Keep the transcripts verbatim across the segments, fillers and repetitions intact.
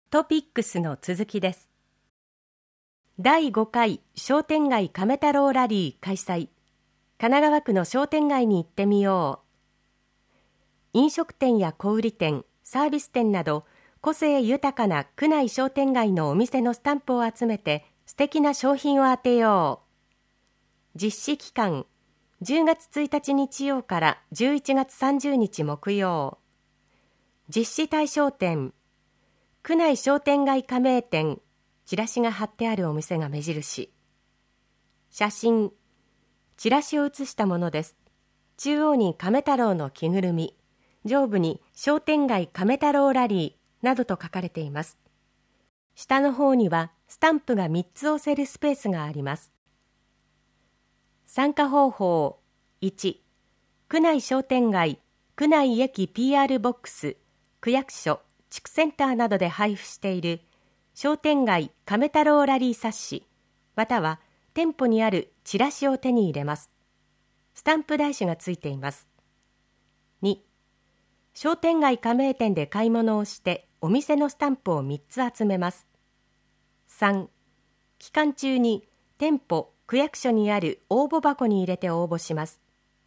トピックスの続きです。だいごかい商店街亀太郎ラリー開催。神奈川区の商店街に行ってみよう。飲食店や小売店、サービス店など個性豊かな区内商店街のお店のスタンプを集めて素敵な商品を当てよう。実施期間じゅうがつついたち日曜からじゅういちがつさんじゅうにち木曜。実施対象店、区内商店街加盟店、チラシが貼ってあるお店が目印。写真、チラシを写したものです。中央に亀太郎の着ぐるみ、上部に商店街亀太郎ラリーなどと書かれています。下の方にはスタンプがみっつ押せるスペースがあります。参加方法いち、区内商店街、区内駅 ピーアール ボックス、区役所、地区センターなどで配布している商店街亀太郎ラリー冊子、または店舗にあるチラシを手に入れます。スタンプ台紙がついています。に、商店街加盟店で買い物をしてお店のスタンプをみっつ集めます。さん、期間中に店舗、区役所にある応募箱に入れて応募します。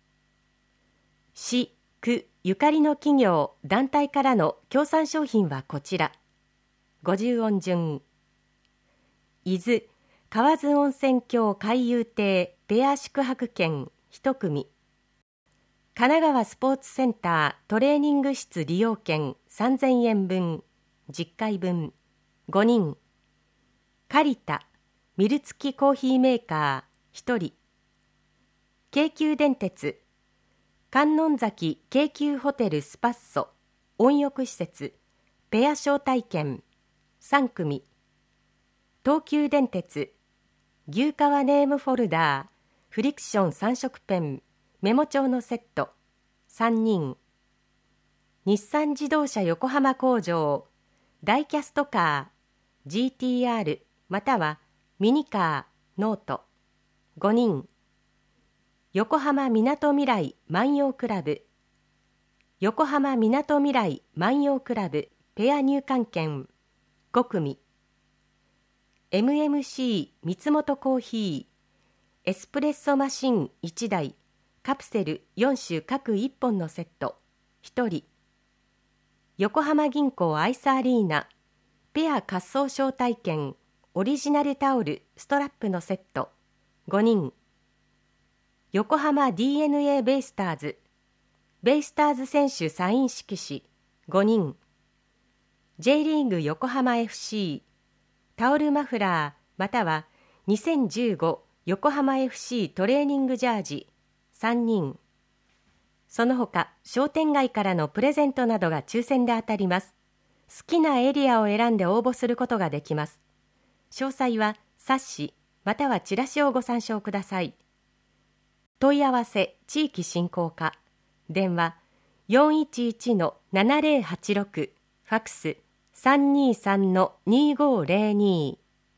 市、区、ゆかりの企業、団体からの協賛商品はこちら。ごじゅうおん順。伊豆、河津温泉郷海遊亭ペア宿泊券いち組。神奈川スポーツセンタートレーニング室利用券さんぜんえん分、じゅっかいぶん、ごにん。カリタ、ミル付きコーヒーメーカーひとり。京急電鉄、観音崎京急ホテルスパッソ温浴施設ペア招待券さん組。東急電鉄、牛革ネームフォルダーフリクションさん色ペンメモ帳のセットさんにん。日産自動車横浜工場ダイキャストカー ジーティーアール またはミニカーノートごにん。横浜みなとみらい万葉クラブ横浜みなとみらい万葉クラブペア入館券ご組。エムエムシー 三つ元コーヒーエスプレッソマシンいちだいカプセルよん種各いっぽんのセットひとり。横浜銀行アイスアリーナペア滑走招待券オリジナルタオルストラップのセットごにん。横浜 ディーエヌエー ベイスターズベイスターズ選手サイン色紙ごにん。J リーグ横浜 エフシー タオルマフラーまたはにせんじゅうご横浜 エフシー トレーニングジャージさんにん。その他商店街からのプレゼントなどが抽選で当たります。好きなエリアを選んで応募することができます。詳細は冊子またはチラシをご参照ください。問い合わせ地域振興課電話 よんいちいちのななぜろはちろく ファックス さんにさんのにごぜろに。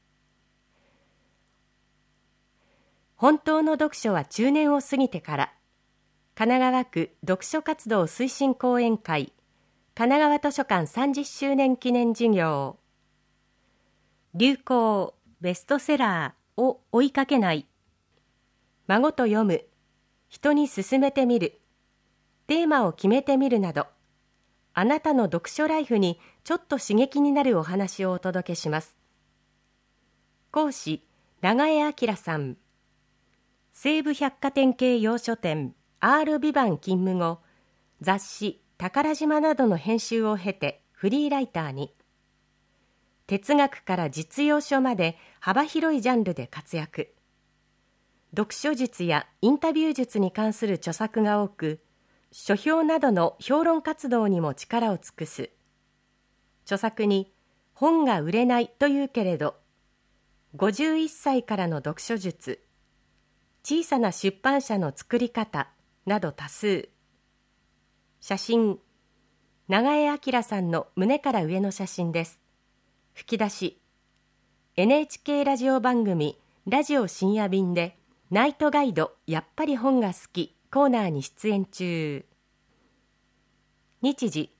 本当の読書は中年を過ぎてから。神奈川区読書活動推進講演会神奈川図書館さんじゅっしゅうねん記念事業。流行ベストセラーを追いかけない。孫と読む、人に勧めてみる、テーマを決めてみるなど、あなたの読書ライフにちょっと刺激になるお話をお届けします。講師、長江明さん。西武百貨店系洋書店 アール ビバン勤務後、雑誌宝島などの編集を経てフリーライターに。哲学から実用書まで幅広いジャンルで活躍。読書術やインタビュー術に関する著作が多く、書評などの評論活動にも力を尽くす。著作に本が売れないというけれど、ごじゅういっさいからの読書術、小さな出版社の作り方など多数。写真、長江明さんの胸から上の写真です。吹き出し、エヌエイチケー ラジオ番組ラジオ深夜便でナイトガイドやっぱり本が好きコーナーに出演中。日時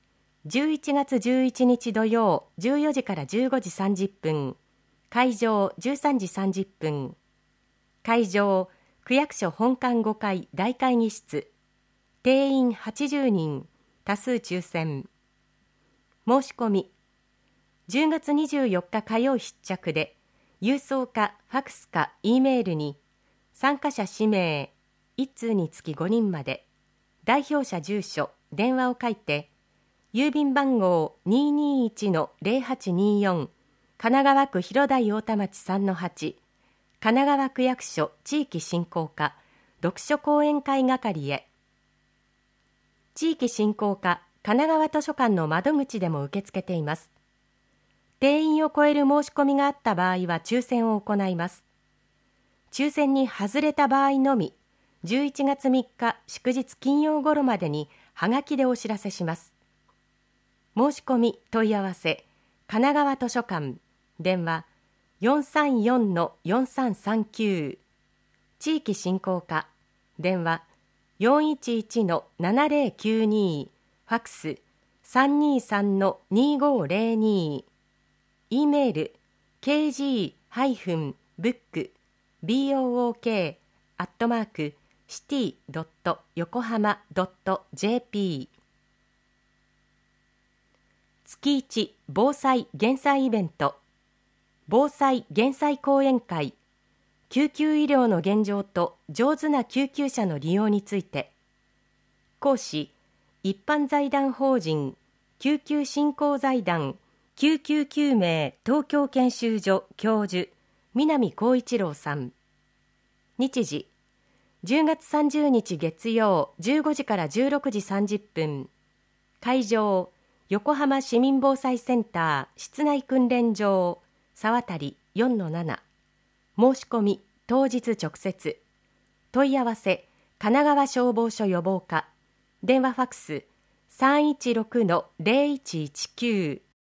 じゅういちがつじゅういちにち土曜じゅうよじからじゅうごじさんじゅっぷん、会場じゅうさんじさんじゅっぷん、会場区役所本館ごかい大会議室、定員はちじゅうにん、多数抽選。申し込みじゅうがつにじゅうよっか火曜必着で、郵送かファクスか E メールに参加者氏名いっ通につきごにんまで、代表者住所電話を書いて、郵便番号 にーにーいちのゼロはちにーよん 神奈川区広台太田町 さんのはち 神奈川区役所地域振興課読書講演会係へ。地域振興課神奈川図書館の窓口でも受け付けています。定員を超える申し込みがあった場合は抽選を行います。抽選に外れた場合のみ、じゅういちがつみっか祝日金曜頃までにはがきでお知らせします。申し込み問い合わせ神奈川図書館、電話 よんさんよんのよんさんさんきゅう、地域振興課、電話 よんいちいちのななゼロきゅうに、ファクス さんにーさんのにーごーゼロに、E メール ケージー ブック ボーク アットマーク シティ ドット ヨコハマ ドット ジェーピー。 月いち防災・減災イベント、防災・減災講演会、救急医療の現状と上手な救急車の利用について。講師、一般財団法人救急振興財団救急救命東京研修所教授南光一郎さん。日時じゅうがつさんじゅうにち月曜じゅうごじからじゅうろくじさんじゅっぷん、会場横浜市民防災センター室内訓練場沢渡 よんのなな。 申し込み当日直接。問い合わせ神奈川消防署予防課、電話ファクス さんいちろくのゼロいちいちきゅう。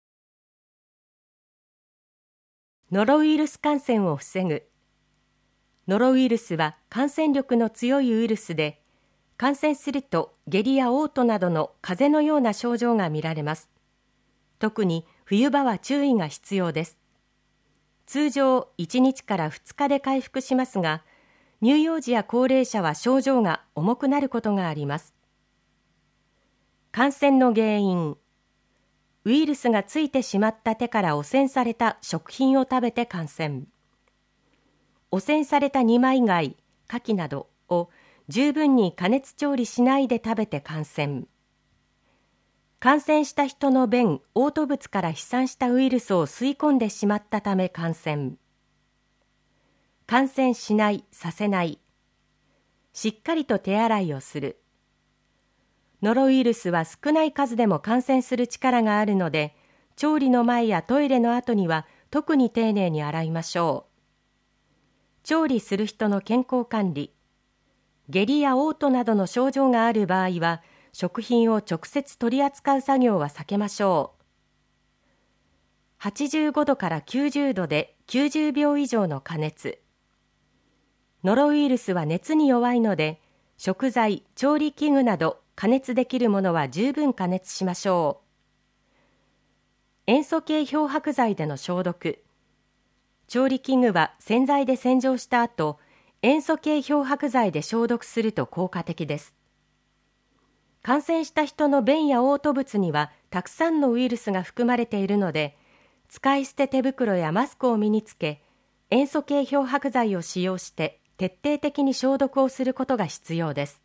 ノロウイルス感染を防ぐ。ノロウイルスは感染力の強いウイルスで、感染すると下痢や嘔吐などの風邪のような症状が見られます。特に冬場は注意が必要です。通常いちにちからふつかで回復しますが、乳幼児や高齢者は症状が重くなることがあります。感染の原因。ウイルスがついてしまった手から汚染された食品を食べて感染。汚染された二枚貝、牡蠣などを十分に加熱調理しないで食べて感染。感染した人の便、嘔吐物から飛散したウイルスを吸い込んでしまったため感染。感染しない、させない。しっかりと手洗いをする。ノロウイルスは少ない数でも感染する力があるので、調理の前やトイレの後には特に丁寧に洗いましょう。調理する人の健康管理。下痢や嘔吐などの症状がある場合は、食品を直接取り扱う作業は避けましょう。はちじゅうごどからきゅうじゅうどできゅうじゅうびょう以上の加熱。ノロウイルスは熱に弱いので、食材、調理器具など加熱できるものは十分加熱しましょう。塩素系漂白剤での消毒。調理器具は洗剤で洗浄した後、塩素系漂白剤で消毒すると効果的です。感染した人の便や嘔吐物にはたくさんのウイルスが含まれているので、使い捨て手袋やマスクを身につけ、塩素系漂白剤を使用して徹底的に消毒をすることが必要です。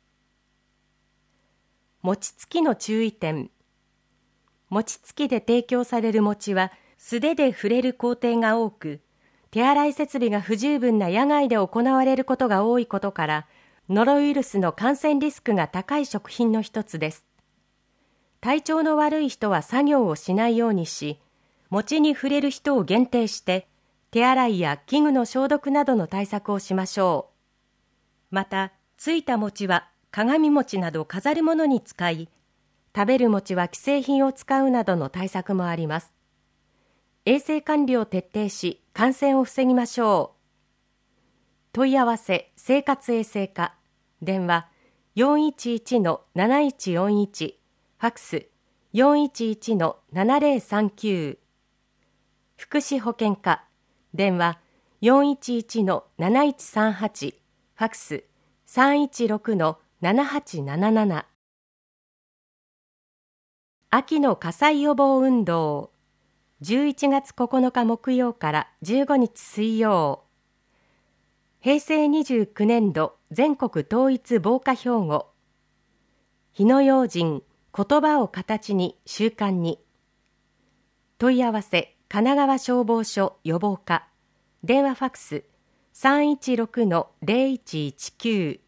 餅つきの注意点。餅つきで提供される餅は素手で触れる工程が多く、手洗い設備が不十分な野外で行われることが多いことから、ノロウイルスの感染リスクが高い食品の一つです。体調の悪い人は作業をしないようにし、餅に触れる人を限定して、手洗いや器具の消毒などの対策をしましょう。また、ついた餅は鏡餅など飾るものに使い、食べる餅は既製品を使うなどの対策もあります。衛生管理を徹底し、感染を防ぎましょう。問い合わせ生活衛生課、電話 よんいちいちのなないちよんいち、ファクスよんいちいちのななぜろさんきゅう、福祉保健課電話よんいちいちのなないちさんはち、ファクスさんいちろくのななはちなななな。秋の火災予防運動、じゅういちがつここのか木曜からじゅうごにち水曜。へいせいにじゅうきゅうねんど全国統一防火標語、火の用心、言葉を形に習慣に。問い合わせ神奈川消防署予防課電話ファクスさんいちろくのぜろいちいちきゅう。